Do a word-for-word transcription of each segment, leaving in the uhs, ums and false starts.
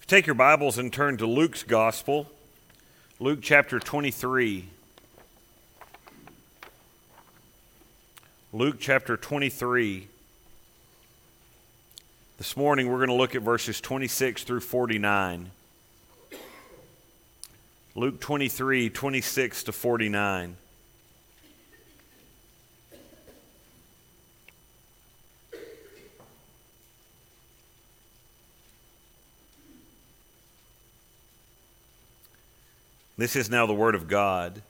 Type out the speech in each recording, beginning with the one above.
Take your Bibles and turn to Luke's Gospel, Luke chapter twenty-three. Luke chapter twenty-three. This morning we're going to look at verses twenty-six through forty-nine. Luke twenty-three, twenty-six to forty-nine. This is now the word of God.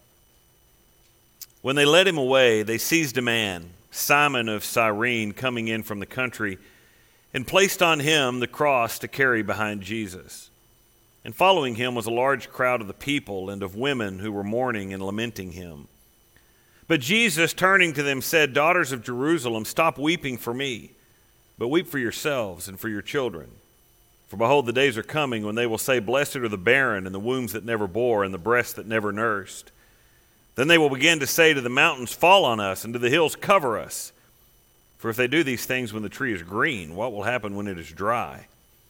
When they led him away, they seized a man, Simon of Cyrene, coming in from the country, and placed on him the cross to carry behind Jesus. And following him was a large crowd of the people and of women who were mourning and lamenting him. But Jesus, turning to them, said, "Daughters of Jerusalem, stop weeping for me, but weep for yourselves and for your children. For behold, the days are coming when they will say, Blessed are the barren and the wombs that never bore and the breasts that never nursed. Then they will begin to say to the mountains, Fall on us, and to the hills, cover us. For if they do these things when the tree is green, what will happen when it is dry?"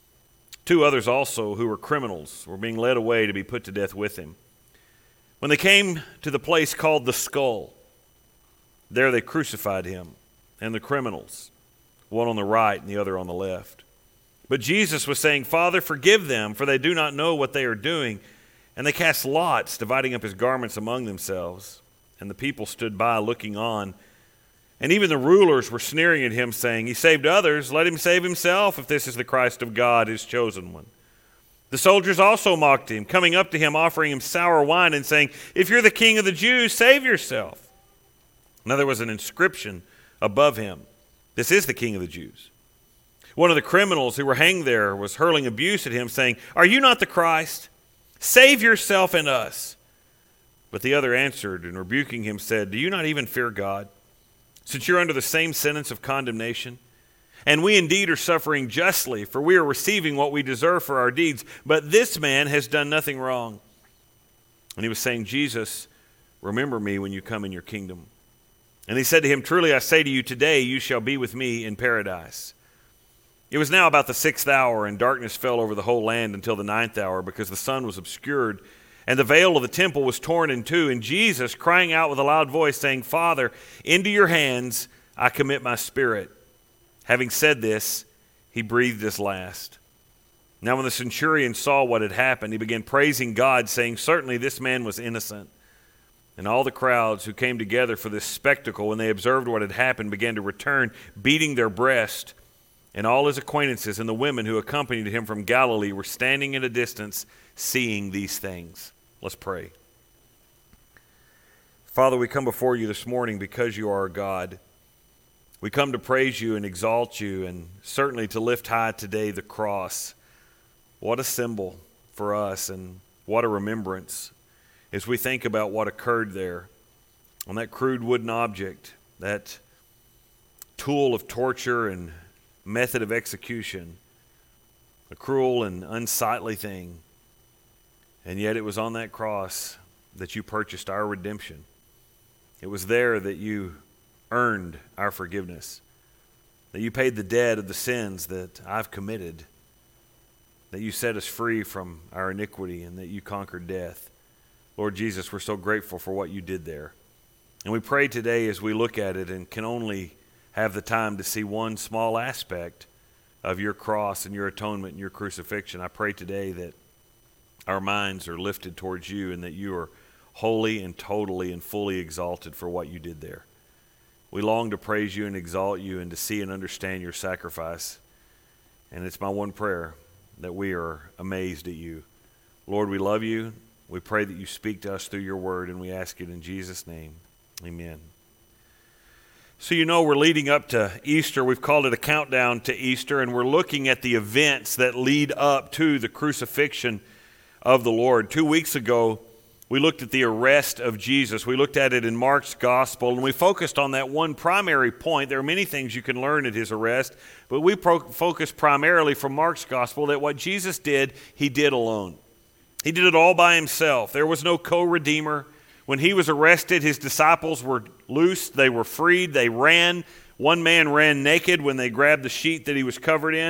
Two others also, who were criminals, were being led away to be put to death with him. When they came to the place called the Skull, there they crucified him and the criminals, one on the right and the other on the left. But Jesus was saying, "Father, forgive them, for they do not know what they are doing." And they cast lots, dividing up his garments among themselves. And the people stood by, looking on. And even the rulers were sneering at him, saying, "He saved others, let him save himself, if this is the Christ of God, his chosen one." The soldiers also mocked him, coming up to him, offering him sour wine, and saying, "If you're the king of the Jews, save yourself." Now there was an inscription above him, "This is the King of the Jews." One of the criminals who were hanged there was hurling abuse at him, saying, "Are you not the Christ? Save yourself and us." But the other answered, and rebuking him said, "Do you not even fear God, since you're under the same sentence of condemnation? And we indeed are suffering justly, for we are receiving what we deserve for our deeds. But this man has done nothing wrong." And he was saying, "Jesus, remember me when you come in your kingdom." And he said to him, "Truly I say to you, today you shall be with me in paradise." It was now about the sixth hour, and darkness fell over the whole land until the ninth hour, because the sun was obscured, and the veil of the temple was torn in two. And Jesus, crying out with a loud voice, saying, "Father, into your hands I commit my spirit." Having said this, he breathed his last. Now when the centurion saw what had happened, he began praising God, saying, "Certainly this man was innocent." And all the crowds who came together for this spectacle, when they observed what had happened, began to return, beating their breast. And all his acquaintances and the women who accompanied him from Galilee were standing at a distance, seeing these things. Let's pray. Father, we come before you this morning because you are our God. We come to praise you and exalt you, and certainly to lift high today the cross. What a symbol for us, and what a remembrance as we think about what occurred there on that crude wooden object, that tool of torture and method of execution, a cruel and unsightly thing. And yet it was on that cross that you purchased our redemption. It was there that you earned our forgiveness, that you paid the debt of the sins that I've committed, that you set us free from our iniquity, and that you conquered death. Lord Jesus, we're so grateful for what you did there. And we pray today as we look at it and can only have the time to see one small aspect of your cross and your atonement and your crucifixion. I pray today that our minds are lifted towards you, and that you are wholly and totally and fully exalted for what you did there. We long to praise you and exalt you, and to see and understand your sacrifice. And it's my one prayer that we are amazed at you. Lord, we love you. We pray that you speak to us through your word, and we ask it in Jesus' name. Amen. So you know we're leading up to Easter. We've called it a countdown to Easter, and we're looking at the events that lead up to the crucifixion of the Lord. Two weeks ago, we looked at the arrest of Jesus. We looked at it in Mark's gospel, and we focused on that one primary point. There are many things you can learn at his arrest, but we pro- focused primarily from Mark's gospel that what Jesus did, he did alone. He did it all by himself. There was no co-redeemer. When he was arrested, his disciples were loosed. They were freed. They ran. One man ran naked when they grabbed the sheet that he was covered in.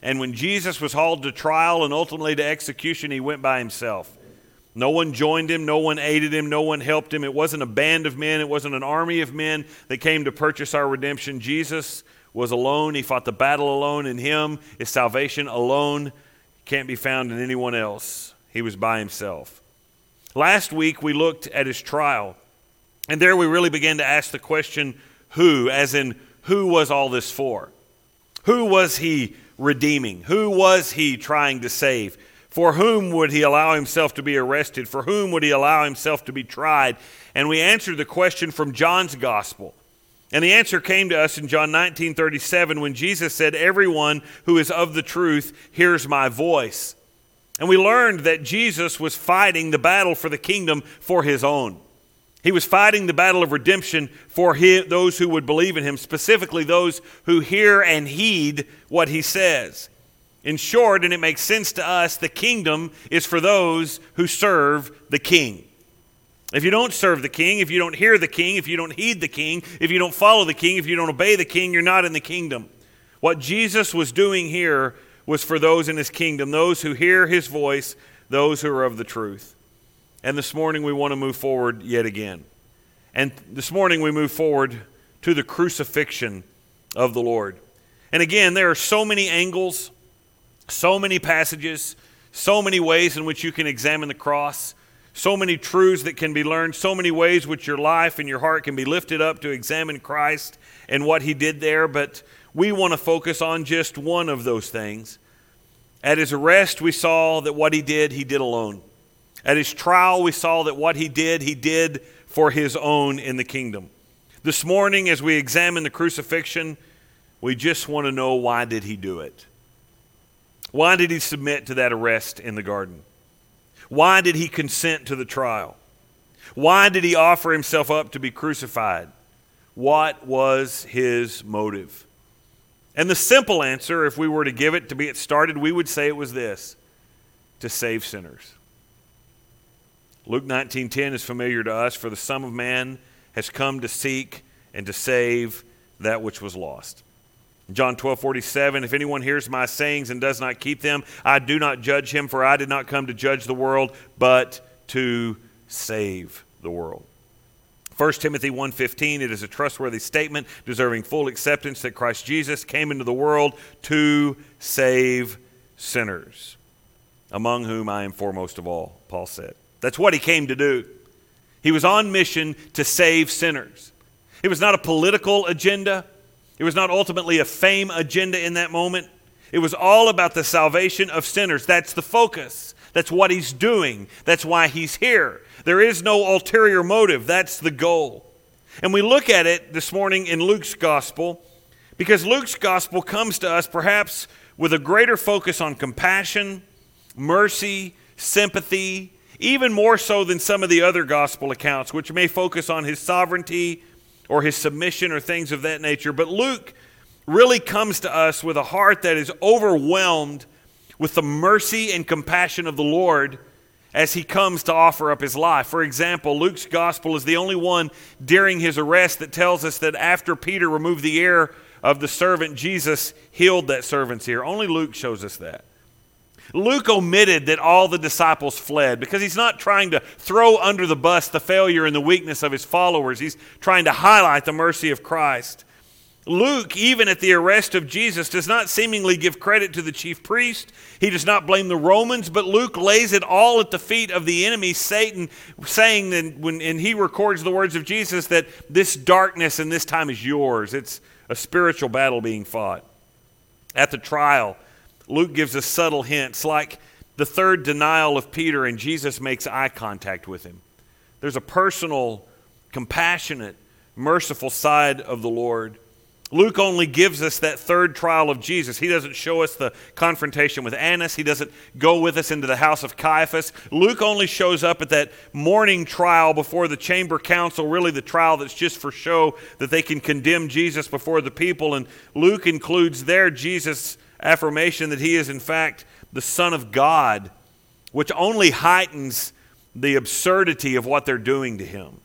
And when Jesus was hauled to trial and ultimately to execution, he went by himself. No one joined him. No one aided him. No one helped him. It wasn't a band of men. It wasn't an army of men that came to purchase our redemption. Jesus was alone. He fought the battle alone. In him is salvation alone. Can't be found in anyone else. He was by himself. Last week we looked at his trial. And there we really began to ask the question, who? As in, who was all this for? Who was he redeeming? Who was he trying to save? For whom would he allow himself to be arrested? For whom would he allow himself to be tried? And we answered the question from John's gospel. And the answer came to us in John nineteen thirty-seven when Jesus said, "Everyone who is of the truth hears my voice." And we learned that Jesus was fighting the battle for the kingdom for his own. He was fighting the battle of redemption for his, those who would believe in him, specifically those who hear and heed what he says. In short, and it makes sense to us, the kingdom is for those who serve the king. If you don't serve the king, if you don't hear the king, if you don't heed the king, if you don't follow the king, if you don't obey the king, you're not in the kingdom. What Jesus was doing here was for those in his kingdom, those who hear his voice, those who are of the truth. And this morning we want to move forward yet again. And this morning we move forward to the crucifixion of the Lord. And again, there are so many angles, so many passages, so many ways in which you can examine the cross, so many truths that can be learned, so many ways which your life and your heart can be lifted up to examine Christ and what he did there. But we want to focus on just one of those things. At his arrest, we saw that what he did, he did alone. At his trial, we saw that what he did, he did for his own in the kingdom. This morning, as we examine the crucifixion, we just want to know, why did he do it? Why did he submit to that arrest in the garden? Why did he consent to the trial? Why did he offer himself up to be crucified? What was his motive? And the simple answer, if we were to give it to be it started, we would say it was this: to save sinners. Luke nineteen ten is familiar to us. For the Son of Man has come to seek and to save that which was lost. John twelve forty-seven, if anyone hears my sayings and does not keep them, I do not judge him, for I did not come to judge the world, but to save the world. First Timothy one fifteen, it is a trustworthy statement deserving full acceptance that Christ Jesus came into the world to save sinners, among whom I am foremost of all, Paul said. That's what he came to do. He was on mission to save sinners. It was not a political agenda. It was not ultimately a fame agenda in that moment. It was all about the salvation of sinners. That's the focus. That's what he's doing. That's why he's here. There is no ulterior motive. That's the goal. And we look at it this morning in Luke's gospel, because Luke's gospel comes to us perhaps with a greater focus on compassion, mercy, sympathy, even more so than some of the other gospel accounts, which may focus on his sovereignty or his submission or things of that nature. But Luke really comes to us with a heart that is overwhelmed with the mercy and compassion of the Lord as he comes to offer up his life. For example, Luke's gospel is the only one during his arrest that tells us that after Peter removed the ear of the servant, Jesus healed that servant's ear. Only Luke shows us that. Luke omitted that all the disciples fled because he's not trying to throw under the bus the failure and the weakness of his followers. He's trying to highlight the mercy of Christ. Luke, even at the arrest of Jesus, does not seemingly give credit to the chief priest. He does not blame the Romans, but Luke lays it all at the feet of the enemy, Satan, saying that when and he records the words of Jesus that this darkness and this time is yours. It's a spiritual battle being fought. At the trial, Luke gives us subtle hints, like the third denial of Peter, and Jesus makes eye contact with him. There's a personal, compassionate, merciful side of the Lord. Luke only gives us that third trial of Jesus. He doesn't show us the confrontation with Annas. He doesn't go with us into the house of Caiaphas. Luke only shows up at that morning trial before the chamber council, really the trial that's just for show that they can condemn Jesus before the people. And Luke includes there Jesus' affirmation that he is in fact the Son of God, which only heightens the absurdity of what they're doing to him.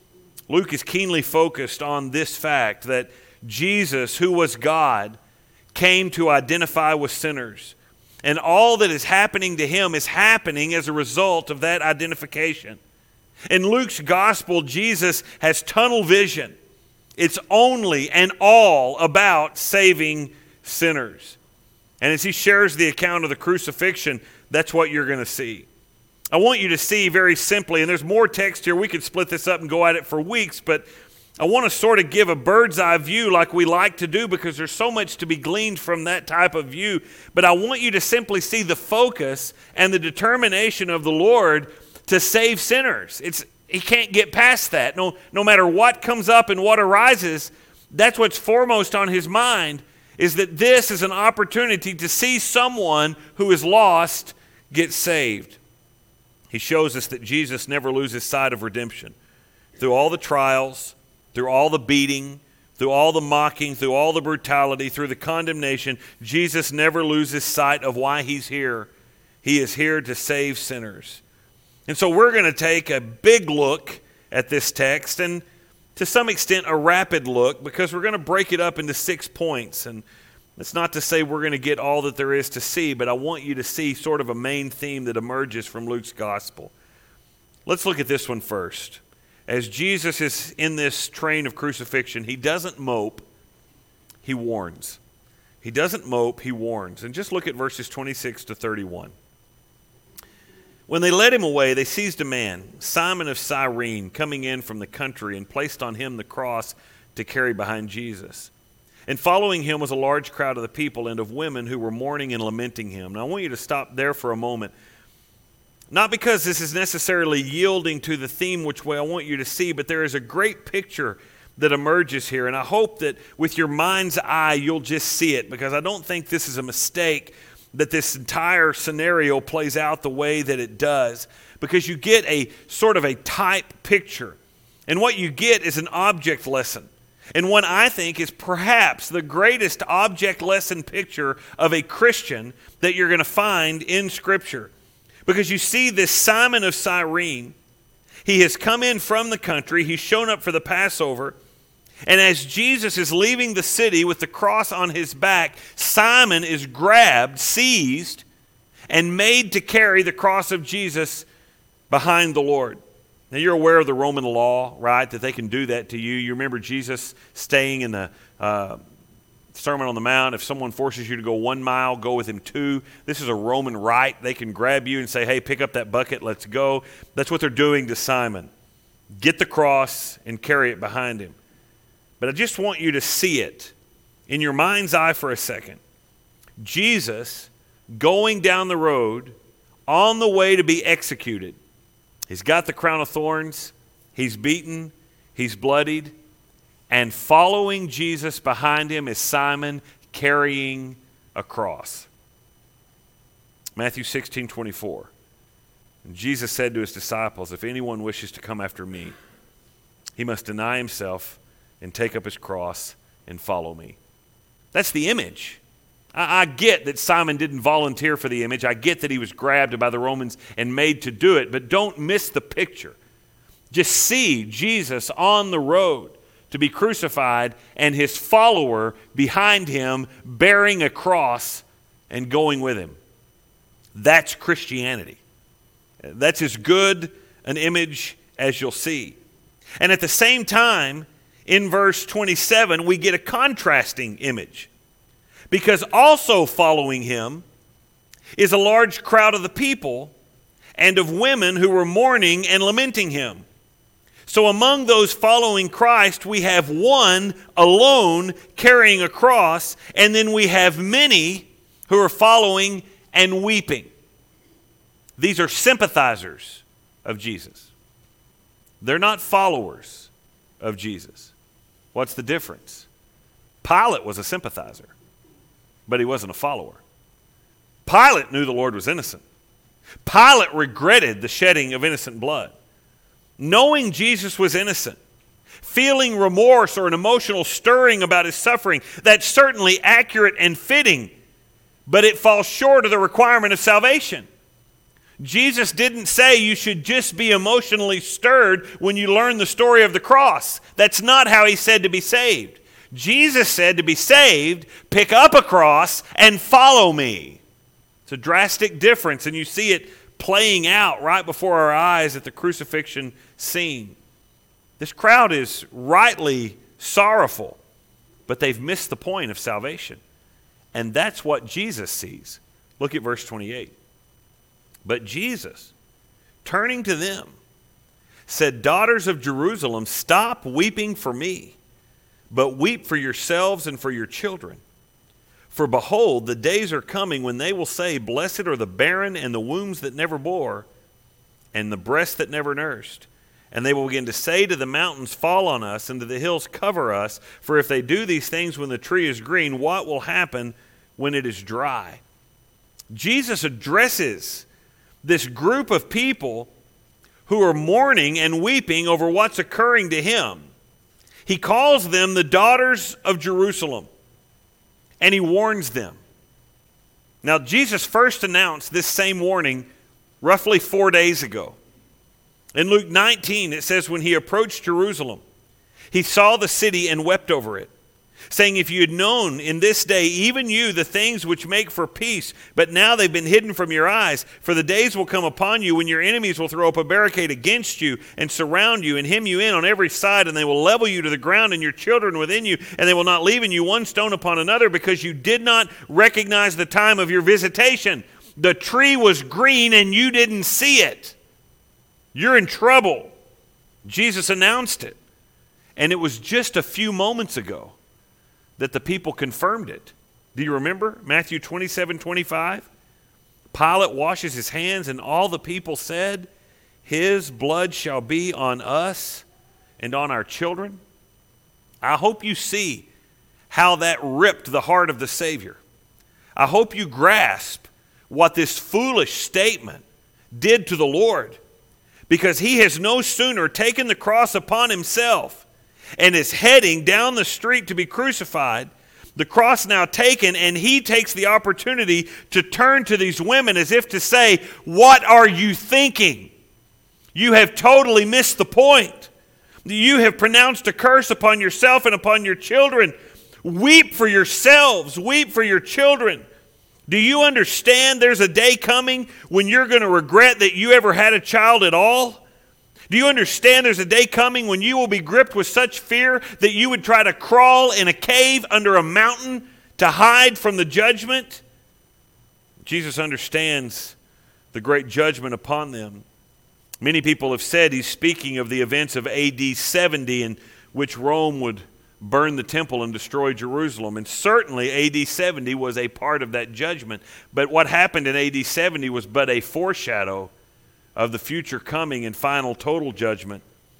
Luke is keenly focused on this fact that Jesus, who was God, came to identify with sinners. And all that is happening to him is happening as a result of that identification. In Luke's gospel, Jesus has tunnel vision. It's only and all about saving sinners. And as he shares the account of the crucifixion, that's what you're going to see. I want you to see very simply, and there's more text here. We could split this up and go at it for weeks, but I want to sort of give a bird's eye view like we like to do because there's so much to be gleaned from that type of view. But I want you to simply see the focus and the determination of the Lord to save sinners. It's He can't get past that. No, no matter what comes up and what arises, that's what's foremost on his mind, is that this is an opportunity to see someone who is lost get saved. He shows us that Jesus never loses sight of redemption. Through all the trials, through all the beating, through all the mocking, through all the brutality, through the condemnation, Jesus never loses sight of why he's here. He is here to save sinners. And so we're going to take a big look at this text, and to some extent a rapid look, because we're going to break it up into six points. And it's not to say we're going to get all that there is to see, but I want you to see sort of a main theme that emerges from Luke's gospel. Let's look at this one first. As Jesus is in this train of crucifixion, he doesn't mope, he warns. He doesn't mope, he warns. And just look at verses twenty-six to thirty-one. When they led him away, they seized a man, Simon of Cyrene, coming in from the country, and placed on him the cross to carry behind Jesus. And following him was a large crowd of the people and of women who were mourning and lamenting him. Now I want you to stop there for a moment. Not because this is necessarily yielding to the theme which way I want you to see, but there is a great picture that emerges here. And I hope that with your mind's eye, you'll just see it, because I don't think this is a mistake that this entire scenario plays out the way that it does, because you get a sort of a type picture. And what you get is an object lesson. And one I think is perhaps the greatest object lesson picture of a Christian that you're going to find in Scripture. Because you see this Simon of Cyrene, he has come in from the country, he's shown up for the Passover, and as Jesus is leaving the city with the cross on his back, Simon is grabbed, seized, and made to carry the cross of Jesus behind the Lord. Now you're aware of the Roman law, right, that they can do that to you. You remember Jesus staying in the uh, Sermon on the Mount. If someone forces you to go one mile, go with him two. This is a Roman right. They can grab you and say, hey, pick up that bucket, let's go. That's what they're doing to Simon. Get the cross and carry it behind him. But I just want you to see it in your mind's eye for a second. Jesus going down the road on the way to be executed. He's got the crown of thorns. He's beaten. He's bloodied. And following Jesus behind him is Simon carrying a cross. Matthew sixteen twenty-four. And Jesus said to his disciples, if anyone wishes to come after me, he must deny himself and take up his cross and follow me. That's the image. I, I get that Simon didn't volunteer for the image. I get that he was grabbed by the Romans and made to do it, but don't miss the picture. Just see Jesus on the road to be crucified and his follower behind him bearing a cross and going with him. That's Christianity. That's as good an image as you'll see. And at the same time, in verse twenty-seven, we get a contrasting image. Because also following him is a large crowd of the people and of women who were mourning and lamenting him. So among those following Christ, we have one alone carrying a cross, and then we have many who are following and weeping. These are sympathizers of Jesus. They're not followers of Jesus. What's the difference? Pilate was a sympathizer, but he wasn't a follower. Pilate knew the Lord was innocent. Pilate regretted the shedding of innocent blood. Knowing Jesus was innocent, feeling remorse or an emotional stirring about his suffering, that's certainly accurate and fitting, but it falls short of the requirement of salvation. Jesus didn't say you should just be emotionally stirred when you learn the story of the cross. That's not how he said to be saved. Jesus said to be saved, pick up a cross and follow me. It's a drastic difference, and you see it playing out right before our eyes at the crucifixion scene. This crowd is rightly sorrowful, but they've missed the point of salvation. And that's what Jesus sees. Look at verse twenty-eight. But Jesus, turning to them, said, Daughters of Jerusalem, stop weeping for me, but weep for yourselves and for your children. For behold, the days are coming when they will say, Blessed are the barren and the wombs that never bore, and the breasts that never nursed. And they will begin to say to the mountains, Fall on us, and to the hills, Cover us. For if they do these things when the tree is green, what will happen when it is dry? Jesus addresses this group of people who are mourning and weeping over what's occurring to him. He calls them the daughters of Jerusalem, and he warns them. Now, Jesus first announced this same warning roughly four days ago. In Luke nineteen, it says, when he approached Jerusalem, he saw the city and wept over it, saying, If you had known in this day, even you, the things which make for peace, but now they've been hidden from your eyes. For the days will come upon you when your enemies will throw up a barricade against you and surround you and hem you in on every side, and they will level you to the ground and your children within you, and they will not leave in you one stone upon another, because you did not recognize the time of your visitation. The tree was green and you didn't see it. You're in trouble. Jesus announced it. And it was just a few moments ago that the people confirmed it. Do you remember Matthew twenty-seven twenty-five? Pilate washes his hands, and all the people said, His blood shall be on us and on our children. I hope you see how that ripped the heart of the Savior. I hope you grasp what this foolish statement did to the Lord, because he has no sooner taken the cross upon himself and is heading down the street to be crucified, the cross now taken, and he takes the opportunity to turn to these women as if to say, What are you thinking? You have totally missed the point. You have pronounced a curse upon yourself and upon your children. Weep for yourselves. Weep for your children. Do you understand there's a day coming when you're going to regret that you ever had a child at all? Do you understand there's a day coming when you will be gripped with such fear that you would try to crawl in a cave under a mountain to hide from the judgment? Jesus understands the great judgment upon them. Many people have said he's speaking of the events of A D seventy, in which Rome would burn the temple and destroy Jerusalem. And certainly A D seventy was a part of that judgment. But what happened in A D seventy was but a foreshadow of the future coming and final total judgment,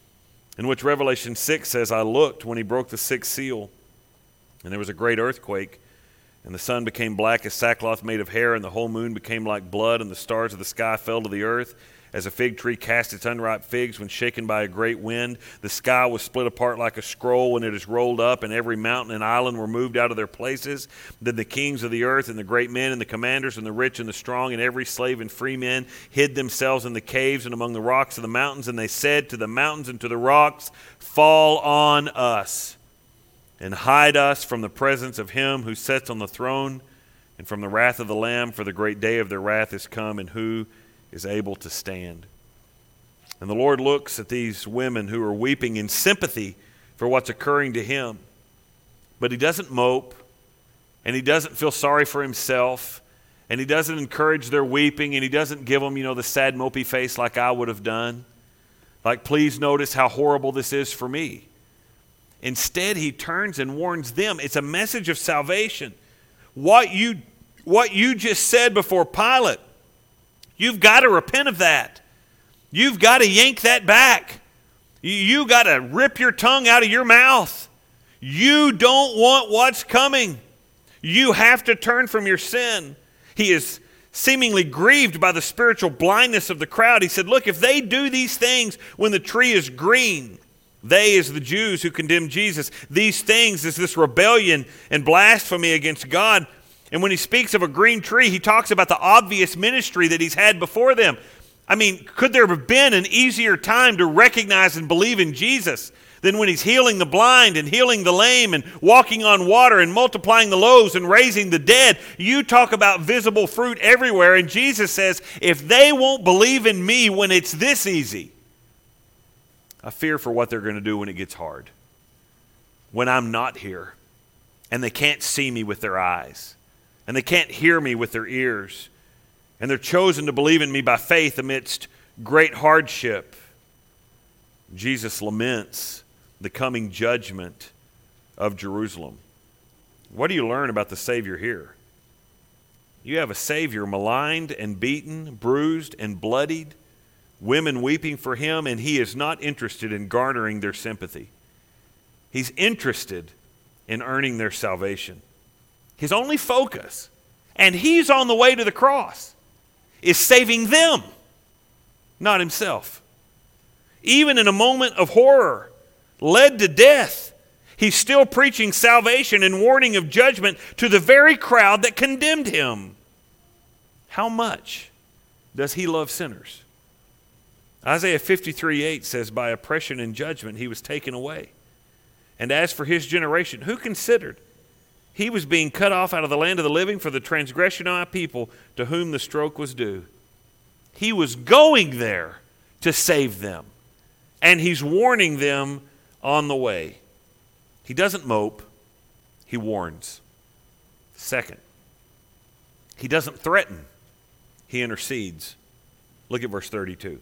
in which Revelation six says, I looked when he broke the sixth seal, and there was a great earthquake, and the sun became black as sackcloth made of hair, and the whole moon became like blood, and the stars of the sky fell to the earth, as a fig tree casts its unripe figs when shaken by a great wind. The sky was split apart like a scroll when it is rolled up, and every mountain and island were moved out of their places. Then the kings of the earth and the great men and the commanders and the rich and the strong and every slave and free man hid themselves in the caves and among the rocks of the mountains. And they said to the mountains and to the rocks, Fall on us and hide us from the presence of him who sits on the throne and from the wrath of the Lamb, for the great day of their wrath is come, and who is able to stand. And the Lord looks at these women who are weeping in sympathy for what's occurring to him. But he doesn't mope, and he doesn't feel sorry for himself, and he doesn't encourage their weeping, and he doesn't give them, you know, the sad mopey face like I would have done. Like, please notice how horrible this is for me. Instead, he turns and warns them. It's a message of salvation. What you, what you just said before Pilate, you've got to repent of that. You've got to yank that back. You got to rip your tongue out of your mouth. You don't want what's coming. You have to turn from your sin. He is seemingly grieved by the spiritual blindness of the crowd. He said, look, if they do these things when the tree is green, they is the Jews who condemn Jesus. These things is this rebellion and blasphemy against God. And when he speaks of a green tree, he talks about the obvious ministry that he's had before them. I mean, could there have been an easier time to recognize and believe in Jesus Then when he's healing the blind and healing the lame and walking on water and multiplying the loaves and raising the dead, you talk about visible fruit everywhere. And Jesus says, if they won't believe in me when it's this easy, I fear for what they're going to do when it gets hard. When I'm not here and they can't see me with their eyes and they can't hear me with their ears and they're chosen to believe in me by faith amidst great hardship. Jesus laments the coming judgment of Jerusalem. What do you learn about the Savior here? You have a Savior maligned and beaten, bruised and bloodied, women weeping for him, and he is not interested in garnering their sympathy. He's interested in earning their salvation. His only focus, and he's on the way to the cross, is saving them, not himself. Even in a moment of horror, led to death, he's still preaching salvation and warning of judgment to the very crowd that condemned him. How much does he love sinners? Isaiah fifty-three eight says, by oppression and judgment he was taken away. And as for his generation, who considered he was being cut off out of the land of the living for the transgression of my people to whom the stroke was due? He was going there to save them. And he's warning them on the way. He doesn't mope, he warns. Second, he doesn't threaten, he intercedes. Look at verse thirty-two.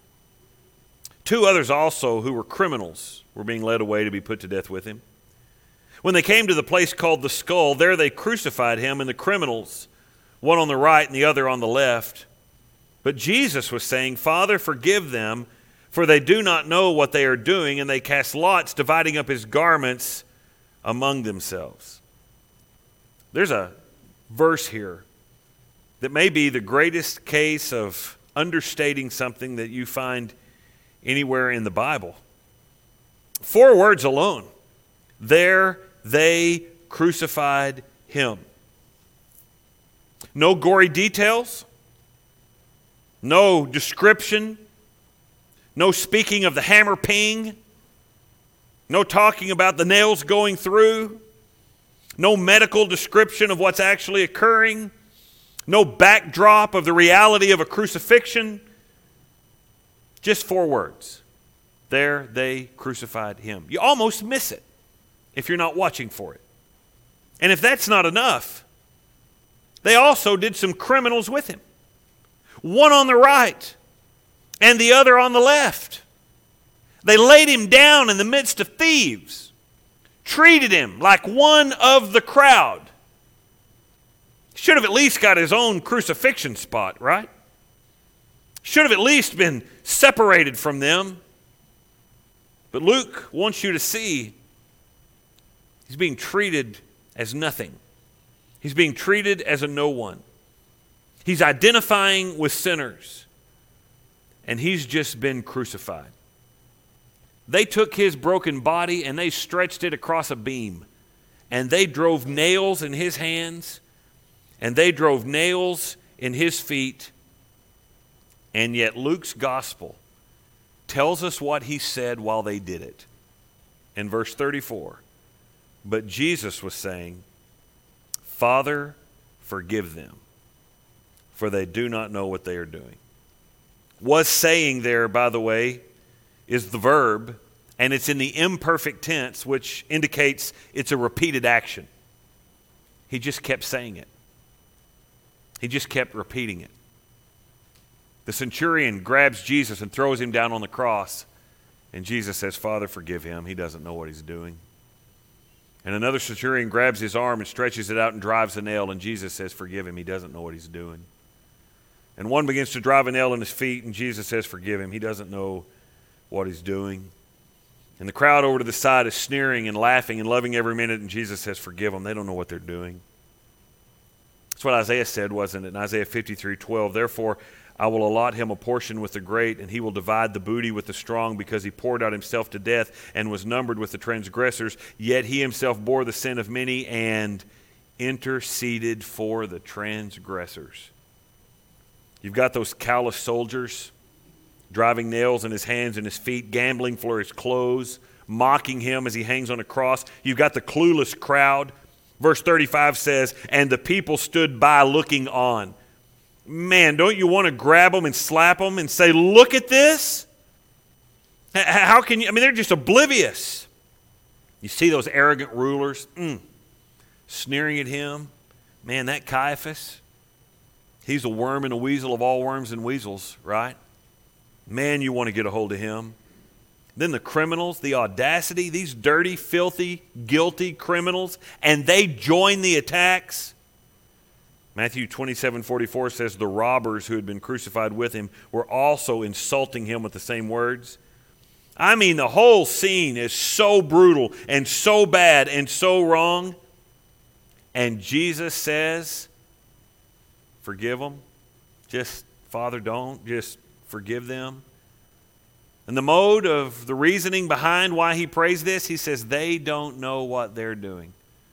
Two others also who were criminals were being led away to be put to death with him. When they came to the place called the Skull, there they crucified him and the criminals, one on the right and the other on the left. But Jesus was saying, Father, forgive them, for they do not know what they are doing, and they cast lots, dividing up his garments among themselves. There's a verse here that may be the greatest case of understating something that you find anywhere in the Bible. Four words alone. There they crucified him. No gory details, no description, no speaking of the hammer ping, no talking about the nails going through, no medical description of what's actually occurring, no backdrop of the reality of a crucifixion. Just four words. There they crucified him. You almost miss it if you're not watching for it. And if that's not enough, they also did some criminals with him. One on the right and the other on the left. They laid him down in the midst of thieves, treated him like one of the crowd. Should have at least got his own crucifixion spot, right? Should have at least been separated from them. But Luke wants you to see he's being treated as nothing. He's being treated as a no one. He's identifying with sinners. And he's just been crucified. They took his broken body and they stretched it across a beam. And they drove nails in his hands. And they drove nails in his feet. And yet Luke's gospel tells us what he said while they did it. In verse thirty-four, but Jesus was saying, Father, forgive them, for they do not know what they are doing. Was saying there, by the way, is the verb, and it's in the imperfect tense, which indicates it's a repeated action. He just kept saying it. He just kept repeating it. The centurion grabs Jesus and throws him down on the cross. And Jesus says, Father, forgive him. He doesn't know what he's doing. And another centurion grabs his arm and stretches it out and drives a nail. And Jesus says, forgive him. He doesn't know what he's doing. And one begins to drive a nail in his feet. And Jesus says, forgive him. He doesn't know what he's doing. And the crowd over to the side is sneering and laughing and loving every minute. And Jesus says, forgive them. They don't know what they're doing. That's what Isaiah said, wasn't it? In Isaiah fifty-three twelve, therefore, I will allot him a portion with the great, and he will divide the booty with the strong, because he poured out himself to death and was numbered with the transgressors. Yet he himself bore the sin of many and interceded for the transgressors. You've got those callous soldiers driving nails in his hands and his feet, gambling for his clothes, mocking him as he hangs on a cross. You've got the clueless crowd. Verse thirty-five says, and the people stood by looking on. Man, don't you want to grab them and slap them and say, look at this? How can you? I mean, they're just oblivious. You see those arrogant rulers mm, sneering at him. Man, that Caiaphas, he's a worm and a weasel of all worms and weasels, right? Man, you want to get a hold of him. Then the criminals, the audacity, these dirty, filthy, guilty criminals, and they join the attacks. Matthew twenty-seven forty-four says the robbers who had been crucified with him were also insulting him with the same words. I mean, the whole scene is so brutal and so bad and so wrong. And Jesus says, forgive them. Just, Father, don't. Just forgive them. And the mode of the reasoning behind why he prays this, he says, they don't know what they're doing.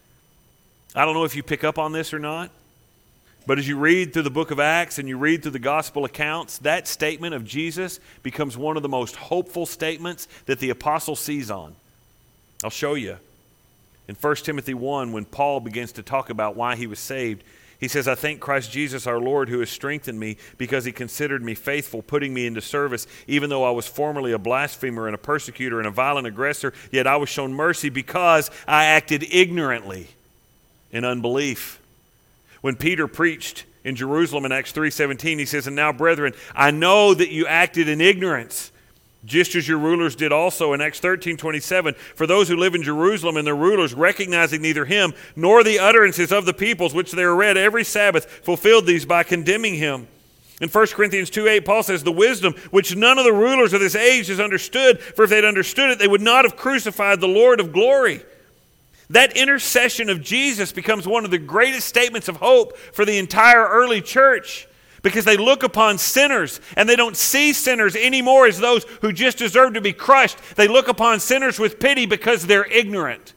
I don't know if you pick up on this or not, but as you read through the book of Acts and you read through the gospel accounts, that statement of Jesus becomes one of the most hopeful statements that the apostle sees on. I'll show you. In First Timothy one, when Paul begins to talk about why he was saved, he says, I thank Christ Jesus our Lord who has strengthened me because he considered me faithful, putting me into service, even though I was formerly a blasphemer and a persecutor and a violent aggressor, yet I was shown mercy because I acted ignorantly in unbelief. When Peter preached in Jerusalem in Acts three seventeen, he says, and now, brethren, I know that you acted in ignorance, just as your rulers did also. In Acts thirteen twenty-seven, for those who live in Jerusalem and their rulers, recognizing neither him nor the utterances of the peoples, which they are read every Sabbath, fulfilled these by condemning him. In First Corinthians two eight, Paul says, the wisdom which none of the rulers of this age has understood, for if they'd understood it, they would not have crucified the Lord of glory. That intercession of Jesus becomes one of the greatest statements of hope for the entire early church, because they look upon sinners and they don't see sinners anymore as those who just deserve to be crushed. They look upon sinners with pity because they're ignorant.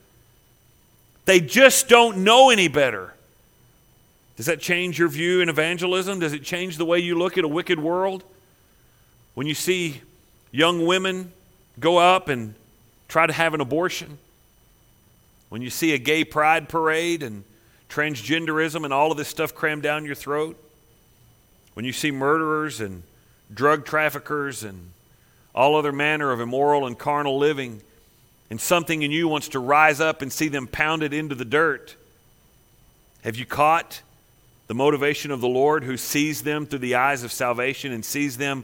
They just don't know any better. Does that change your view in evangelism? Does it change the way you look at a wicked world? When you see young women go up and try to have an abortion, when you see a gay pride parade and transgenderism and all of this stuff crammed down your throat, when you see murderers and drug traffickers and all other manner of immoral and carnal living, and something in you wants to rise up and see them pounded into the dirt, have you caught the motivation of the Lord who sees them through the eyes of salvation and sees them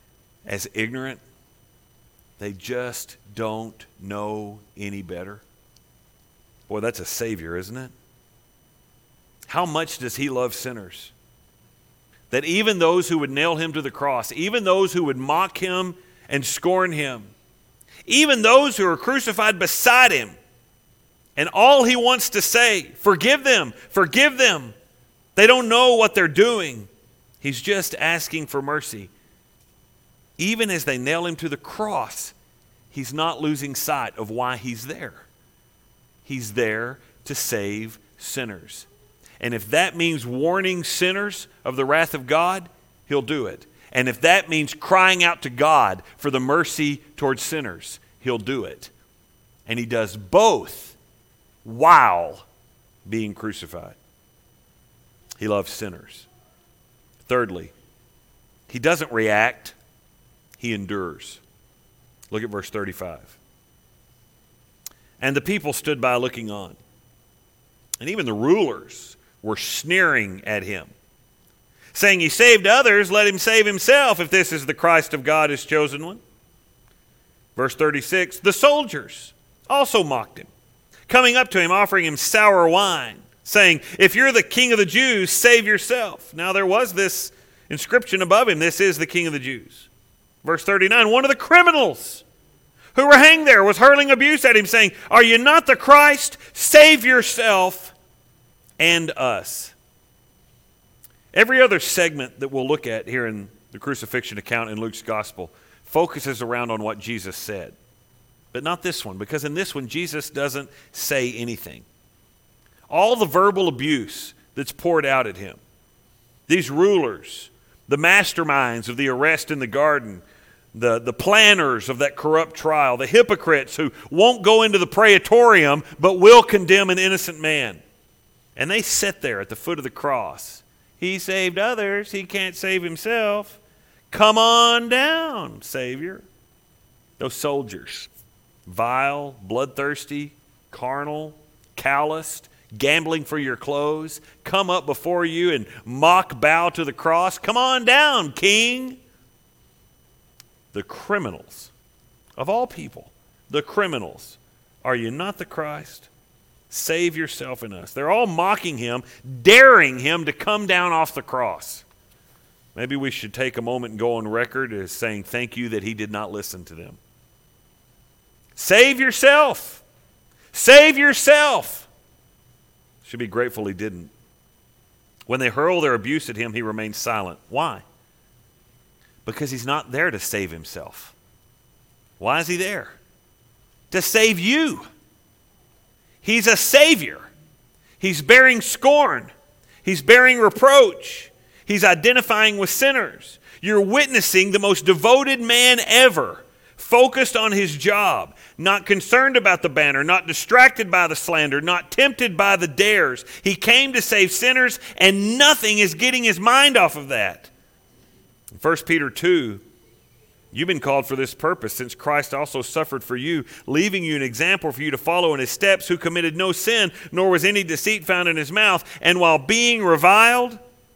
as ignorant? They just don't know any better. Boy, that's a Savior, isn't it? How much does he love sinners? That even those who would nail him to the cross, even those who would mock him and scorn him, even those who are crucified beside him, and all he wants to say, forgive them, forgive them. They don't know what they're doing. He's just asking for mercy. Even as they nail him to the cross, he's not losing sight of why he's there. He's there to save sinners. And if that means warning sinners of the wrath of God, he'll do it. And if that means crying out to God for the mercy towards sinners, he'll do it. And he does both while being crucified. He loves sinners. Thirdly, he doesn't react, he endures. Look at verse thirty-five. And the people stood by looking on. And even the rulers were sneering at him, saying, he saved others, let him save himself, if this is the Christ of God, his chosen one. Verse thirty-six, the soldiers also mocked him, coming up to him, offering him sour wine, saying, if you're the king of the Jews, save yourself. Now there was this inscription above him, this is the king of the Jews. Verse thirty-nine, one of the criminals who were hanged there was hurling abuse at him, saying, are you not the Christ? Save yourself and us. Every other segment that we'll look at here in the crucifixion account in Luke's gospel focuses around on what Jesus said. But not this one, because in this one, Jesus doesn't say anything. All the verbal abuse that's poured out at him, these rulers, the masterminds of the arrest in the garden, the, the planners of that corrupt trial, the hypocrites who won't go into the praetorium but will condemn an innocent man. And they sit there at the foot of the cross. He saved others. He can't save himself. Come on down, Savior. Those soldiers, vile, bloodthirsty, carnal, calloused, gambling for your clothes, come up before you and mock bow to the cross. Come on down, King. The criminals, of all people, the criminals, are you not the Christ? Save yourself and us. They're all mocking him, daring him to come down off the cross. Maybe we should take a moment and go on record as saying thank you that he did not listen to them. Save yourself. Save yourself. Should be grateful he didn't. When they hurl their abuse at him, he remains silent. Why? Because he's not there to save himself. Why is he there? To save you. He's a Savior. He's bearing scorn. He's bearing reproach. He's identifying with sinners. You're witnessing the most devoted man ever, focused on his job, not concerned about the banner, not distracted by the slander, not tempted by the dares. He came to save sinners, and nothing is getting his mind off of that. In First Peter two, you've been called for this purpose, since Christ also suffered for you, leaving you an example for you to follow in his steps, who committed no sin, nor was any deceit found in his mouth. And while being reviled,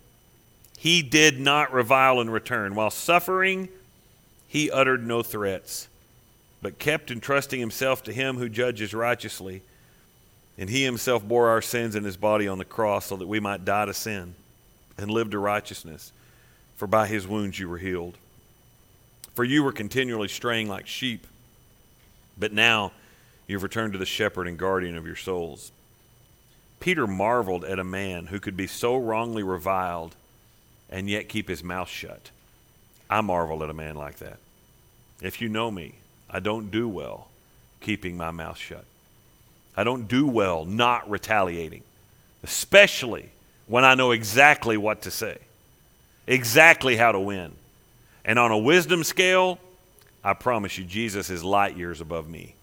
he did not revile in return. While suffering, he uttered no threats, but kept entrusting himself to him who judges righteously. And he himself bore our sins in his body on the cross, so that we might die to sin and live to righteousness. For by his wounds you were healed. For you were continually straying like sheep, but now you've returned to the shepherd and guardian of your souls. Peter marveled at a man who could be so wrongly reviled and yet keep his mouth shut. I marvel at a man like that. If you know me, I don't do well keeping my mouth shut. I don't do well not retaliating, especially when I know exactly what to say, exactly how to win. And on a wisdom scale, I promise you, Jesus is light years above me.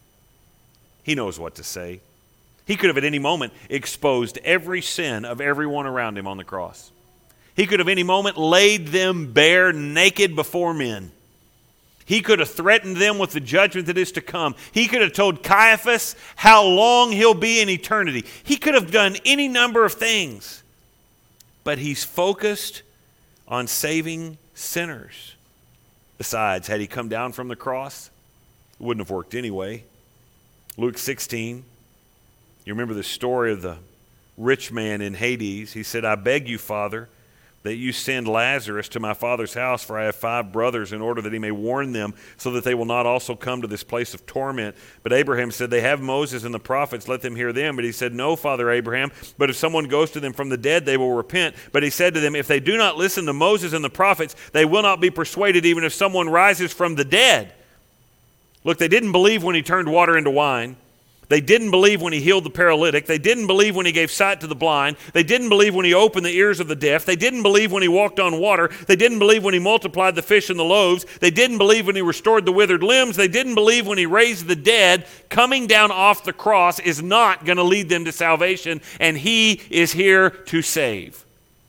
He knows what to say. He could have at any moment exposed every sin of everyone around him on the cross. He could have any moment laid them bare naked before men. He could have threatened them with the judgment that is to come. He could have told Caiaphas how long he'll be in eternity. He could have done any number of things. But he's focused on saving sinners. Besides, had he come down from the cross, it wouldn't have worked anyway. Luke sixteen, you remember the story of the rich man in Hades. He said, I beg you, Father, that you send Lazarus to my father's house, for I have five brothers, in order that he may warn them, so that they will not also come to this place of torment. But Abraham said, they have Moses and the prophets, let them hear them. But he said, no, Father Abraham, but if someone goes to them from the dead, they will repent. But he said to them, if they do not listen to Moses and the prophets, they will not be persuaded, even if someone rises from the dead. Look, they didn't believe when he turned water into wine. They didn't believe when he healed the paralytic. They didn't believe when he gave sight to the blind. They didn't believe when he opened the ears of the deaf. They didn't believe when he walked on water. They didn't believe when he multiplied the fish and the loaves. They didn't believe when he restored the withered limbs. They didn't believe when he raised the dead. Coming down off the cross is not going to lead them to salvation, and he is here to save.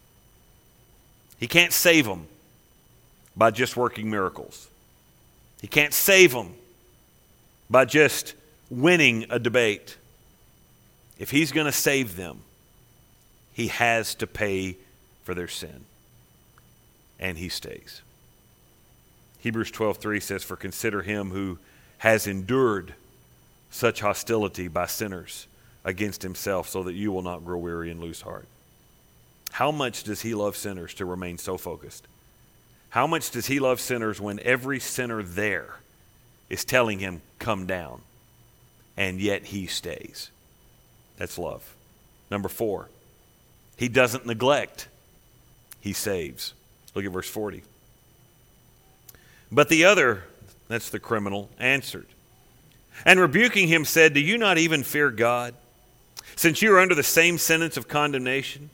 He can't save them by just working miracles. He can't save them by just winning a debate. If he's going to save them, he has to pay for their sin. And he stays. Hebrews twelve three says, for consider him who has endured such hostility by sinners against himself, so that you will not grow weary and lose heart. How much does he love sinners to remain so focused? How much does he love sinners when every sinner there is telling him, come down? And yet he stays. That's love. Number four, he doesn't neglect. He saves. Look at verse forty. But the other, that's the criminal, answered, and rebuking him said, do you not even fear God, since you are under the same sentence of condemnation?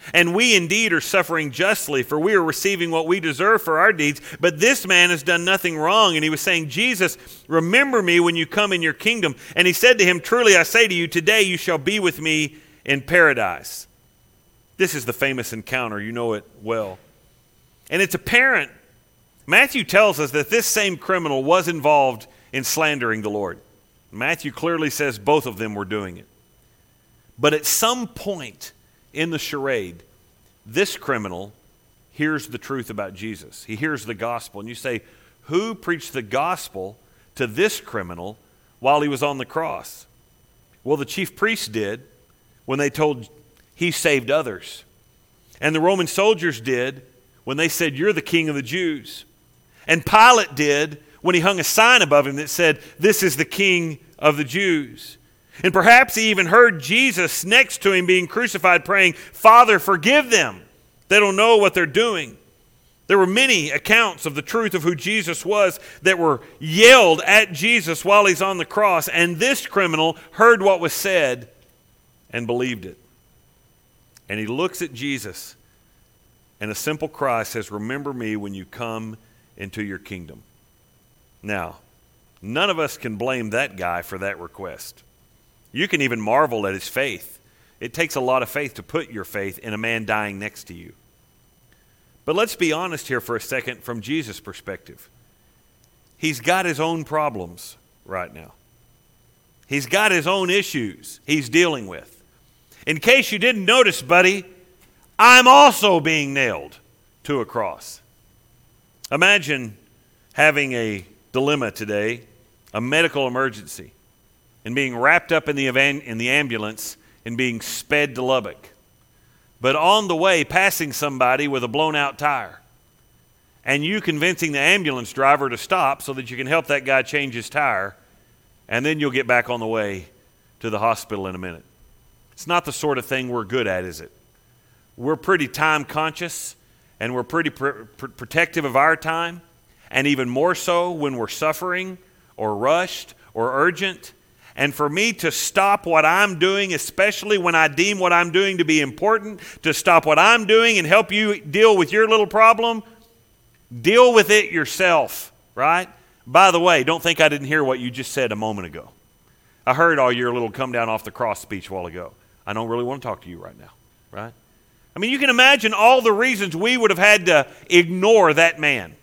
And we indeed are suffering justly, for we are receiving what we deserve for our deeds. But this man has done nothing wrong. And he was saying, Jesus, remember me when you come in your kingdom. And he said to him, truly I say to you, today you shall be with me in paradise. This is the famous encounter. You know it well. And it's apparent. Matthew tells us that this same criminal was involved in slandering the Lord. Matthew clearly says both of them were doing it. But at some point in the charade, this criminal hears the truth about Jesus. He hears the gospel. And you say, who preached the gospel to this criminal while he was on the cross? Well, the chief priests did when they told he saved others. And the Roman soldiers did when they said, you're the king of the Jews. And Pilate did when he hung a sign above him that said, this is the king of the Jews. And perhaps he even heard Jesus next to him being crucified praying, Father, forgive them. They don't know what they're doing. There were many accounts of the truth of who Jesus was that were yelled at Jesus while he's on the cross. And this criminal heard what was said and believed it. And he looks at Jesus, and a simple cry says, remember me when you come into your kingdom. Now, none of us can blame that guy for that request. You can even marvel at his faith. It takes a lot of faith to put your faith in a man dying next to you. But let's be honest here for a second from Jesus' perspective. He's got his own problems right now. He's got his own issues he's dealing with. In case you didn't notice, buddy, I'm also being nailed to a cross. Imagine having a dilemma today, a medical emergency, and being wrapped up in the, evan- in the ambulance and being sped to Lubbock. But on the way, passing somebody with a blown-out tire. And you convincing the ambulance driver to stop so that you can help that guy change his tire. And then you'll get back on the way to the hospital in a minute. It's not the sort of thing we're good at, is it? We're pretty time conscious, and we're pretty pr- pr- protective of our time. And even more so when we're suffering or rushed or urgent. And for me to stop what I'm doing, especially when I deem what I'm doing to be important, to stop what I'm doing and help you deal with your little problem, deal with it yourself, right? By the way, don't think I didn't hear what you just said a moment ago. I heard all your little come down off the cross speech a while ago. I don't really want to talk to you right now, right? I mean, you can imagine all the reasons we would have had to ignore that man.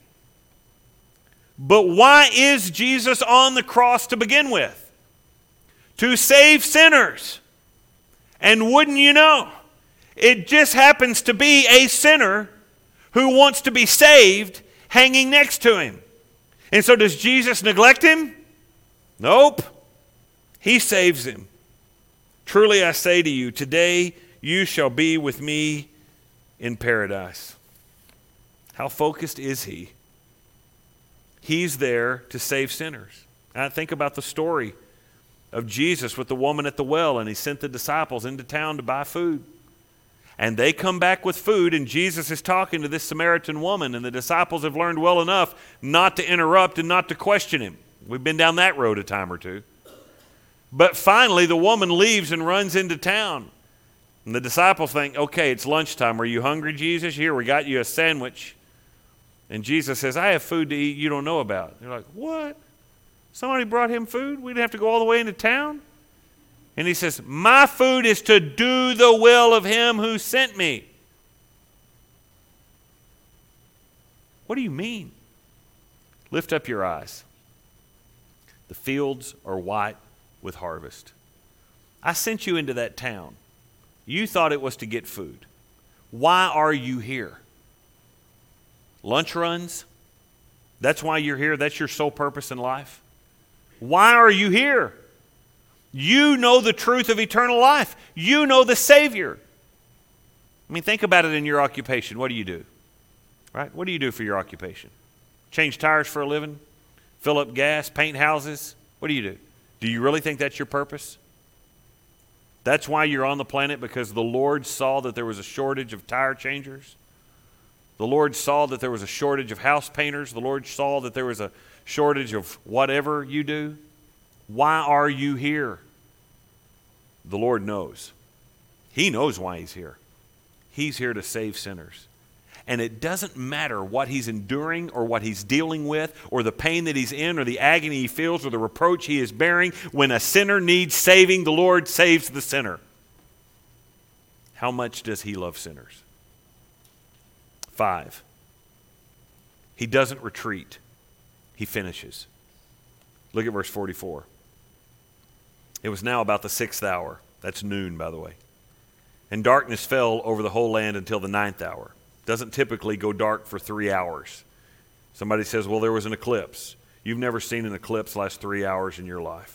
But why is Jesus on the cross to begin with? To save sinners. And wouldn't you know, it just happens to be a sinner who wants to be saved hanging next to him. And so does Jesus neglect him? Nope. He saves him. Truly I say to you, today you shall be with me in paradise. How focused is he? He's there to save sinners. I think about the story of Jesus with the woman at the well, and he sent the disciples into town to buy food. And they come back with food, and Jesus is talking to this Samaritan woman, and the disciples have learned well enough not to interrupt and not to question him. We've been down that road a time or two. But finally, the woman leaves and runs into town. And the disciples think, okay, it's lunchtime. Are you hungry, Jesus? Here, we got you a sandwich. And Jesus says, I have food to eat you don't know about. They're like, what? Somebody brought him food? We didn't have to go all the way into town? And he says, my food is to do the will of him who sent me. What do you mean? Lift up your eyes. The fields are white with harvest. I sent you into that town. You thought it was to get food. Why are you here? Lunch runs? That's why you're here? That's your sole purpose in life? Why are you here? You know the truth of eternal life. You know the Savior. I mean, think about it in your occupation. What do you do? Right? What do you do for your occupation? Change tires for a living? Fill up gas? Paint houses? What do you do? Do you really think that's your purpose? That's why you're on the planet, because the Lord saw that there was a shortage of tire changers. The Lord saw that there was a shortage of house painters. The Lord saw that there was a shortage of whatever you do. Why are you here? The Lord knows. He knows why he's here. He's here to save sinners. And it doesn't matter what he's enduring or what he's dealing with or the pain that he's in or the agony he feels or the reproach he is bearing. When a sinner needs saving, the Lord saves the sinner. How much does he love sinners? Five, he doesn't retreat. He finishes. Look at verse forty-four. It was now about the sixth hour. That's noon, by the way. And darkness fell over the whole land until the ninth hour. Doesn't typically go dark for three hours. Somebody says, well, there was an eclipse. You've never seen an eclipse last three hours in your life.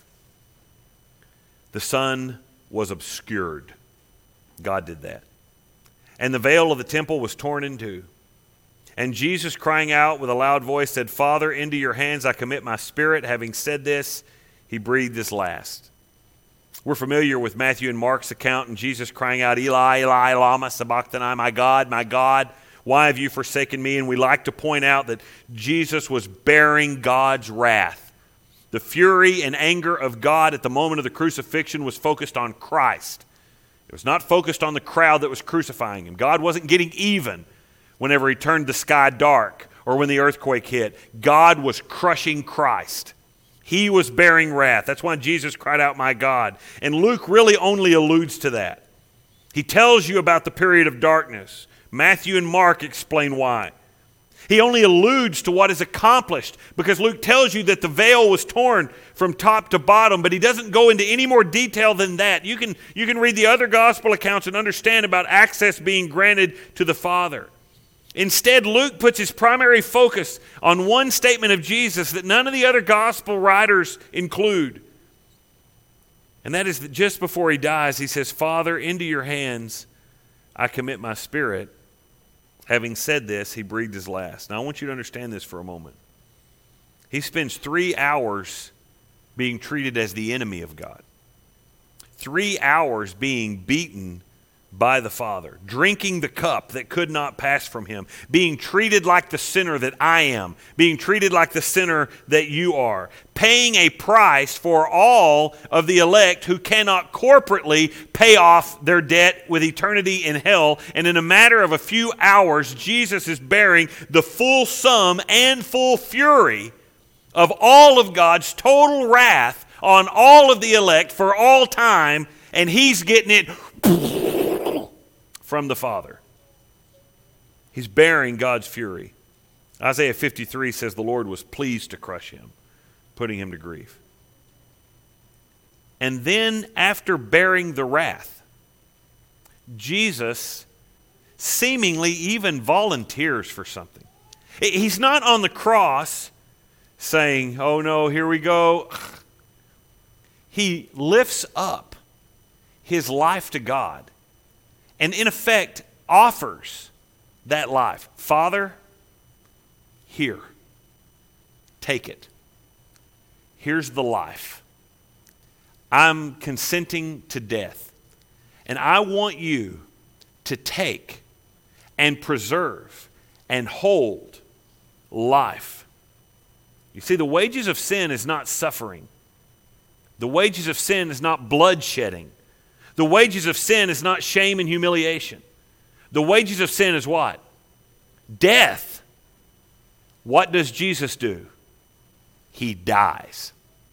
The sun was obscured. God did that. And the veil of the temple was torn in two. And Jesus, crying out with a loud voice, said, Father, into your hands I commit my spirit. Having said this, he breathed his last. We're familiar with Matthew and Mark's account, and Jesus crying out, Eli, Eli, lama sabachthani, my God, my God, why have you forsaken me? And we like to point out that Jesus was bearing God's wrath. The fury and anger of God at the moment of the crucifixion was focused on Christ. It was not focused on the crowd that was crucifying him. God wasn't getting even whenever he turned the sky dark or when the earthquake hit. God was crushing Christ. He was bearing wrath. That's why Jesus cried out, my God. And Luke really only alludes to that. He tells you about the period of darkness. Matthew and Mark explain why. He only alludes to what is accomplished because Luke tells you that the veil was torn from top to bottom, but he doesn't go into any more detail than that. You can, you can read the other gospel accounts and understand about access being granted to the Father. Instead, Luke puts his primary focus on one statement of Jesus that none of the other gospel writers include. And that is that just before he dies, he says, Father, into your hands I commit my spirit. Having said this, he breathed his last. Now I want you to understand this for a moment. He spends three hours being treated as the enemy of God. Three hours being beaten by the Father, drinking the cup that could not pass from him, being treated like the sinner that I am, being treated like the sinner that you are, paying a price for all of the elect who cannot corporately pay off their debt with eternity in hell. And in a matter of a few hours, Jesus is bearing the full sum and full fury of all of God's total wrath on all of the elect for all time, and he's getting it from the Father. He's bearing God's fury. Isaiah fifty-three says the Lord was pleased to crush him, putting him to grief. And then after bearing the wrath, Jesus seemingly even volunteers for something. He's not on the cross saying, oh no, here we go. He lifts up his life to God and in effect offers that life. Father, here, take it. Here's the life. I'm consenting to death. And I want you to take and preserve and hold life. You see, the wages of sin is not suffering. The wages of sin is not bloodshedding. The wages of sin is not shame and humiliation. The wages of sin is what? Death. What does Jesus do? He dies.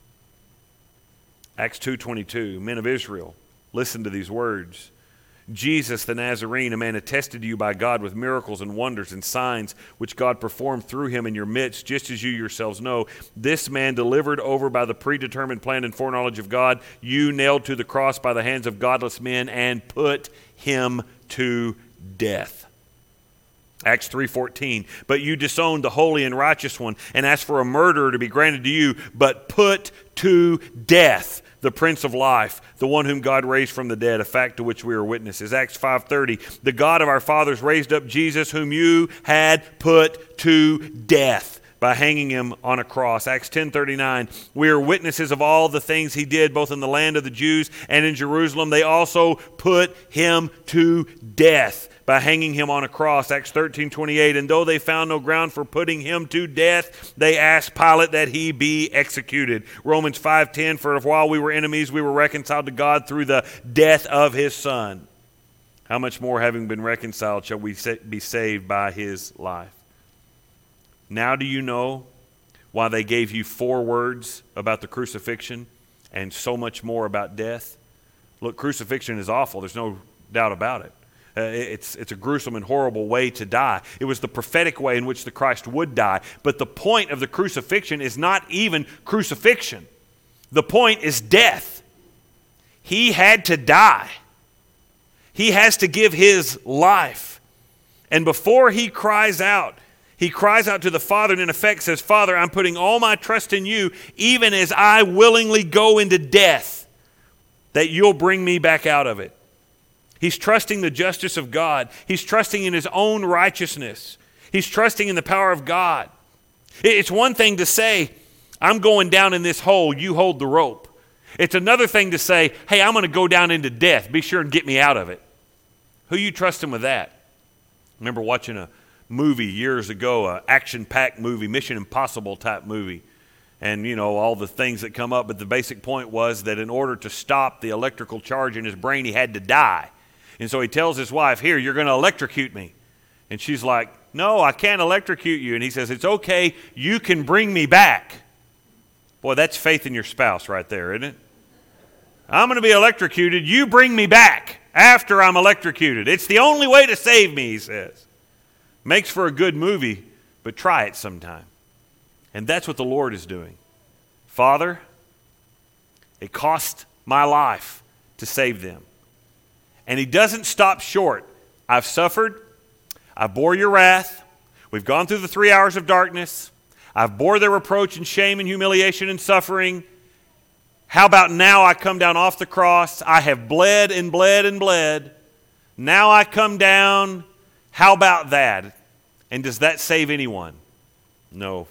Acts two twenty-two, men of Israel, listen to these words. Jesus the Nazarene, a man attested to you by God with miracles and wonders and signs which God performed through him in your midst, just as you yourselves know. This man delivered over by the predetermined plan and foreknowledge of God, you nailed to the cross by the hands of godless men and put him to death. Acts three fourteen, but you disowned the holy and righteous one and asked for a murderer to be granted to you, but put to death the Prince of Life, the one whom God raised from the dead, a fact to which we are witnesses. Acts five thirty, the God of our fathers raised up Jesus, whom you had put to death by hanging him on a cross. Acts ten thirty-nine, we are witnesses of all the things he did, both in the land of the Jews and in Jerusalem. They also put him to death by hanging him on a cross. Acts thirteen twenty-eight, and though they found no ground for putting him to death, they asked Pilate that he be executed. Romans five ten, for while we were enemies, we were reconciled to God through the death of his Son. how much more, having been reconciled, shall we be saved by his life? Now do you know why they gave you four words about the crucifixion and so much more about death? Look, crucifixion is awful. There's no doubt about it. Uh, it's, it's a gruesome and horrible way to die. It was the prophetic way in which the Christ would die. But the point of the crucifixion is not even crucifixion. The point is death. He had to die. He has to give his life. And before he cries out, he cries out to the Father and in effect says, Father, I'm putting all my trust in you, even as I willingly go into death, that you'll bring me back out of it. He's trusting the justice of God. He's trusting in his own righteousness. He's trusting in the power of God. It's one thing to say, I'm going down in this hole, you hold the rope. It's another thing to say, hey, I'm going to go down into death. Be sure and get me out of it. Who you trusting with that? I remember watching a movie years ago, an action-packed movie, Mission Impossible type movie. And, you know, all the things that come up. But the basic point was that in order to stop the electrical charge in his brain, he had to die. And so he tells his wife, here, you're going to electrocute me. And she's like, no, I can't electrocute you. And he says, it's okay, you can bring me back. Boy, that's faith in your spouse right there, isn't it? I'm going to be electrocuted, you bring me back after I'm electrocuted. It's the only way to save me, he says. Makes for a good movie, but try it sometime. And that's what the Lord is doing. Father, it cost my life to save them. And he doesn't stop short. I've suffered. I bore your wrath. We've gone through the three hours of darkness. I've bore their reproach and shame and humiliation and suffering. How about now I come down off the cross? I have bled and bled and bled. Now I come down. How about that? And does that save anyone? No.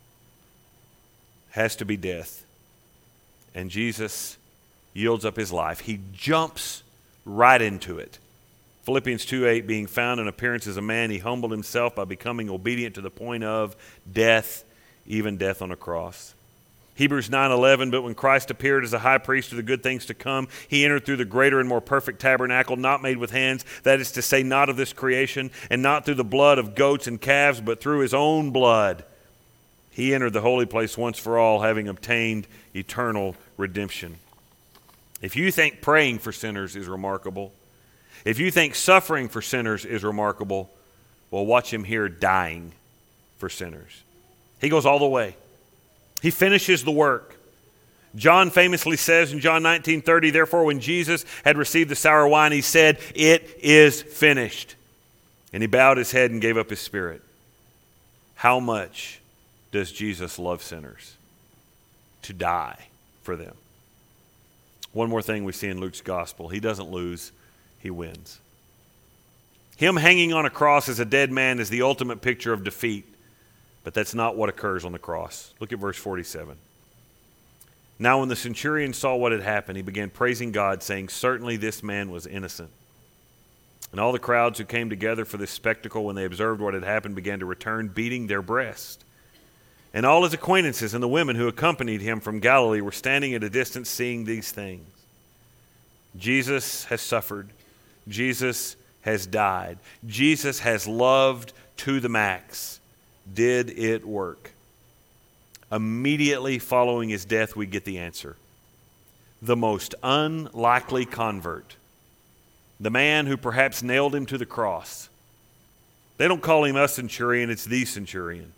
Has to be death. And Jesus yields up his life. He jumps right into it. Philippians two eight, being found in appearance as a man, he humbled himself by becoming obedient to the point of death, even death on a cross. Hebrews nine eleven, but when Christ appeared as a high priest of the good things to come, he entered through the greater and more perfect tabernacle, not made with hands, that is to say, not of this creation, and not through the blood of goats and calves, but through his own blood. He entered the holy place once for all, having obtained eternal redemption. If you think praying for sinners is remarkable, if you think suffering for sinners is remarkable, well, watch him here dying for sinners. He goes all the way. He finishes the work. John famously says in John nineteen thirty, therefore when Jesus had received the sour wine, he said, it is finished. And he bowed his head and gave up his spirit. How much does Jesus love sinners? To die for them. One more thing we see in Luke's gospel. He doesn't lose, he wins. Him hanging on a cross as a dead man is the ultimate picture of defeat. But that's not what occurs on the cross. Look at verse forty-seven. Now when the centurion saw what had happened, he began praising God, saying, certainly this man was innocent. And all the crowds who came together for this spectacle, when they observed what had happened, began to return, beating their breasts. And all his acquaintances and the women who accompanied him from Galilee were standing at a distance seeing these things. Jesus has suffered. Jesus has died. Jesus has loved to the max. Did it work? Immediately following his death, we get the answer. The most unlikely convert. The man who perhaps nailed him to the cross. They don't call him a centurion, it's the centurion.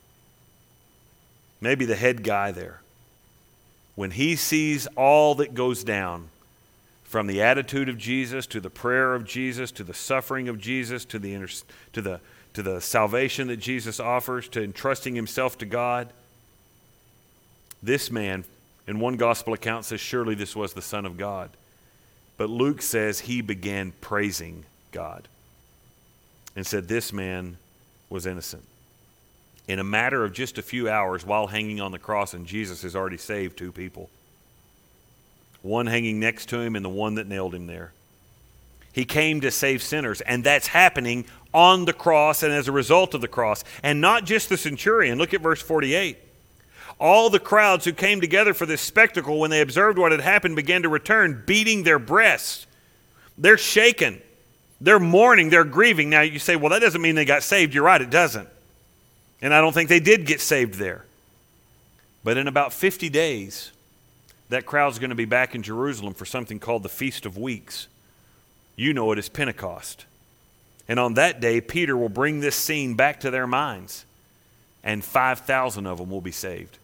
Maybe the head guy there. When he sees all that goes down, from the attitude of Jesus, to the prayer of Jesus, to the suffering of Jesus, to the, to the to the salvation that Jesus offers, to entrusting himself to God. This man, in one gospel account, says surely this was the Son of God. But Luke says he began praising God and said this man was innocent. In a matter of just a few hours while hanging on the cross, and Jesus has already saved two people. One hanging next to him and the one that nailed him there. He came to save sinners, and that's happening on the cross and as a result of the cross. And not just the centurion. Look at verse forty-eight. All the crowds who came together for this spectacle, when they observed what had happened, began to return, beating their breasts. They're shaken. They're mourning, they're grieving. Now you say, well, that doesn't mean they got saved. You're right, it doesn't. And I don't think they did get saved there. But in about fifty days, that crowd's going to be back in Jerusalem for something called the Feast of Weeks. You know it as Pentecost. And on that day, Peter will bring this scene back to their minds, and five thousand of them will be saved.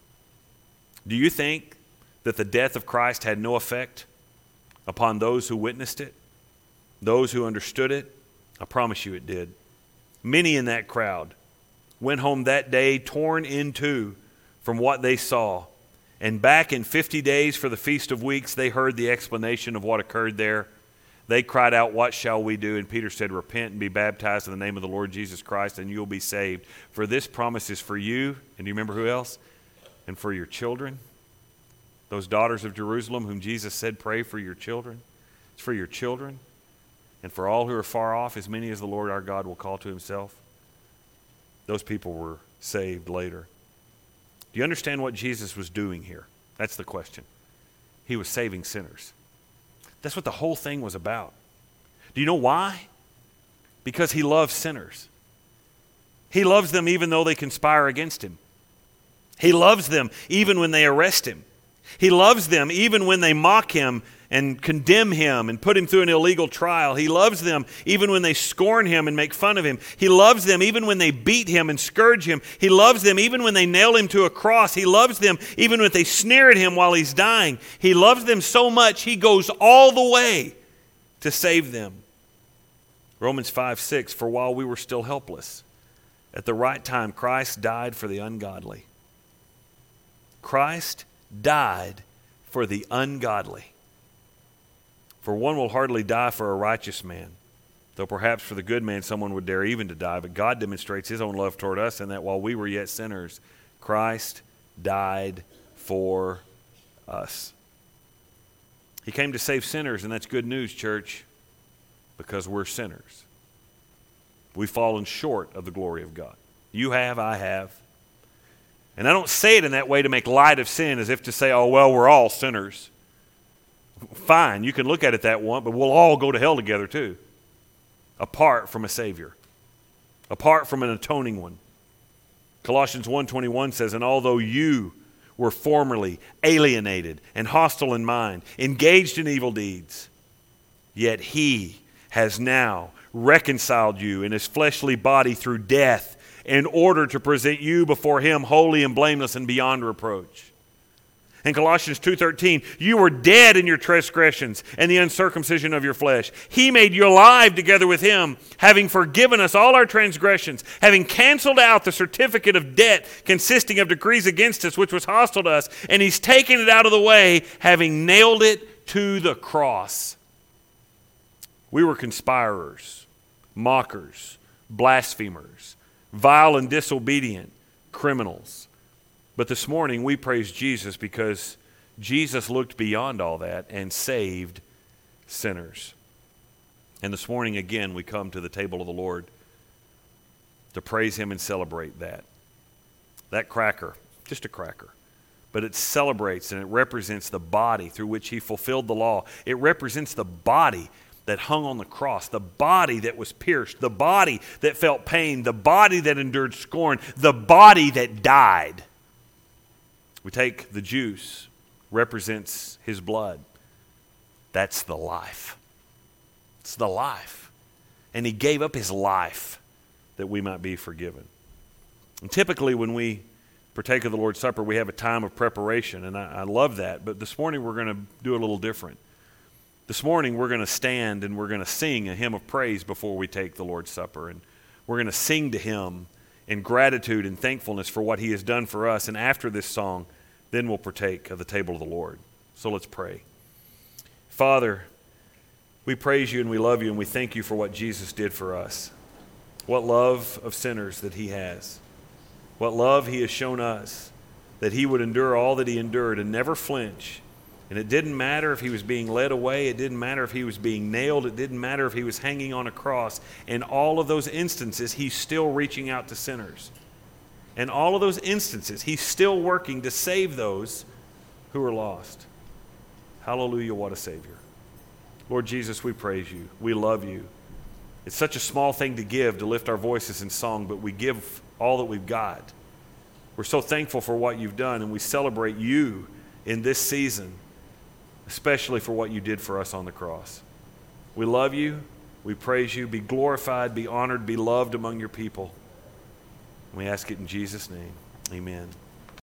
Do you think that the death of Christ had no effect upon those who witnessed it? Those who understood it? I promise you it did. Many in that crowd went home that day torn in two from what they saw. And back in fifty days for the Feast of Weeks, they heard the explanation of what occurred there. They cried out, "What shall we do?" And Peter said, "Repent and be baptized in the name of the Lord Jesus Christ, and you'll be saved. For this promise is for you," and do you remember who else? "And for your children." Those daughters of Jerusalem whom Jesus said, "Pray for your children." It's for your children. And for all who are far off, as many as the Lord our God will call to himself. Those people were saved later. Do you understand what Jesus was doing here? That's the question. He was saving sinners. That's what the whole thing was about. Do you know why? Because he loves sinners. He loves them even though they conspire against him. He loves them even when they arrest him. He loves them even when they mock him and condemn him and put him through an illegal trial. He loves them even when they scorn him and make fun of him. He loves them even when they beat him and scourge him. He loves them even when they nail him to a cross. He loves them even when they sneer at him while he's dying. He loves them so much he goes all the way to save them. Romans five six, "For while we were still helpless, at the right time Christ died for the ungodly." Christ died for the ungodly. "For one will hardly die for a righteous man, though perhaps for the good man someone would dare even to die. But God demonstrates his own love toward us in that while we were yet sinners, Christ died for us." He came to save sinners, and that's good news, church, because we're sinners. We've fallen short of the glory of God. You have, I have. And I don't say it in that way to make light of sin, as if to say, oh, well, we're all sinners. Fine, you can look at it that way, but we'll all go to hell together too, apart from a Savior, apart from an atoning one. Colossians one twenty-one says, "And although you were formerly alienated and hostile in mind, engaged in evil deeds, yet he has now reconciled you in his fleshly body through death, in order to present you before him holy and blameless and beyond reproach." In Colossians two thirteen, "You were dead in your transgressions and the uncircumcision of your flesh. He made you alive together with him, having forgiven us all our transgressions, having canceled out the certificate of debt consisting of decrees against us, which was hostile to us, and he's taken it out of the way, having nailed it to the cross." We were conspirers, mockers, blasphemers, vile and disobedient criminals. But this morning we praise Jesus because Jesus looked beyond all that and saved sinners. And this morning again we come to the table of the Lord to praise him and celebrate that. That cracker, just a cracker, but it celebrates and it represents the body through which he fulfilled the law. It represents the body that hung on the cross, the body that was pierced, the body that felt pain, the body that endured scorn, the body that died. We take the juice, represents his blood. That's the life. It's the life. And he gave up his life that we might be forgiven. And typically when we partake of the Lord's Supper, we have a time of preparation, and I, I love that. But this morning we're going to do a little different. This morning we're going to stand and we're going to sing a hymn of praise before we take the Lord's Supper. And we're going to sing to him in gratitude and thankfulness for what he has done for us. And after this song, then we'll partake of the table of the Lord. So let's pray. Father, we praise you and we love you and we thank you for what Jesus did for us. What love of sinners that he has. What love he has shown us, that he would endure all that he endured and never flinch. And it didn't matter if he was being led away. It didn't matter if he was being nailed. It didn't matter if he was hanging on a cross. In all of those instances, he's still reaching out to sinners. In all of those instances, he's still working to save those who are lost. Hallelujah, what a Savior. Lord Jesus, we praise you. We love you. It's such a small thing to give, to lift our voices in song, but we give all that we've got. We're so thankful for what you've done, and we celebrate you in this season, especially for what you did for us on the cross. We love you. We praise you. Be glorified, be honored, be loved among your people. We ask it in Jesus' name. Amen.